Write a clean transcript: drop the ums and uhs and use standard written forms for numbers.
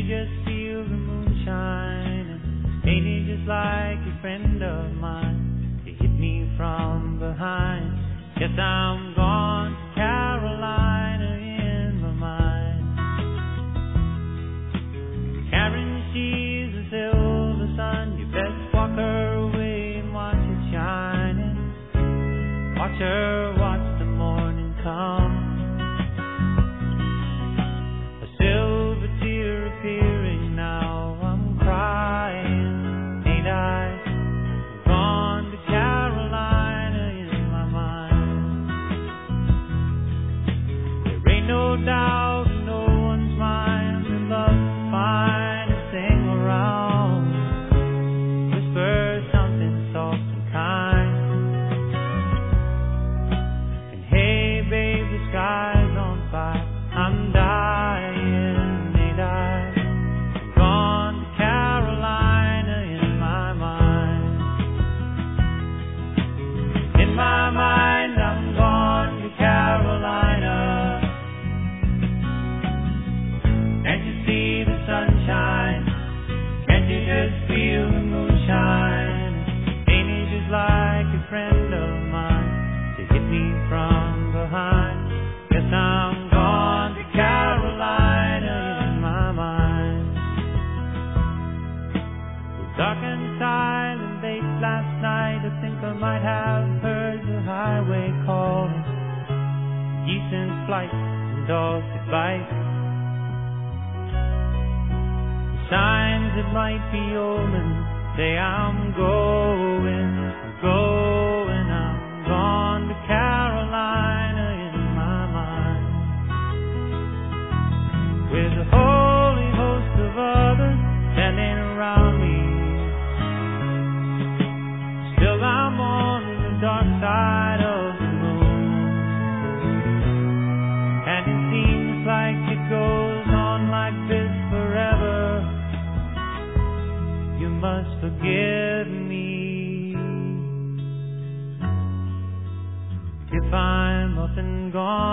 you just feel the moonshine? And ain't it just like a friend of mine? You hit me from behind. Yes, I'm gone to Carolina in my mind. Karen, she's a silver sun. You best walk her away and watch it shining. Watch her watch the morning come. A silver tear appearing now. I'm crying, ain't I? I'm gone to Carolina in my mind. There ain't no doubt in no one's mind that love's fine and sing around. Whisper something soft and kind. And hey, babe, the sky's on fire. I'm dying, ain't I? I'm gone to Carolina in my mind. In my mind, I'm gone to Carolina. Can't you see the sunshine? Can't you just feel the moonshine? Ain't it just like a friend of mine to hit me from behind? Yes, I'm gone to Carolina in my mind. It was dark and silent late last night. I think I might have heard the highway calling, geese in flight and dogs that bite. Signs that might be omens say I'm going, I'm gone to Carolina in my mind. With a holy host of others standing around me, still I'm on the dark side of the moon. And it seems like it goes on like this forever. You must forgive me if I'm up and gone.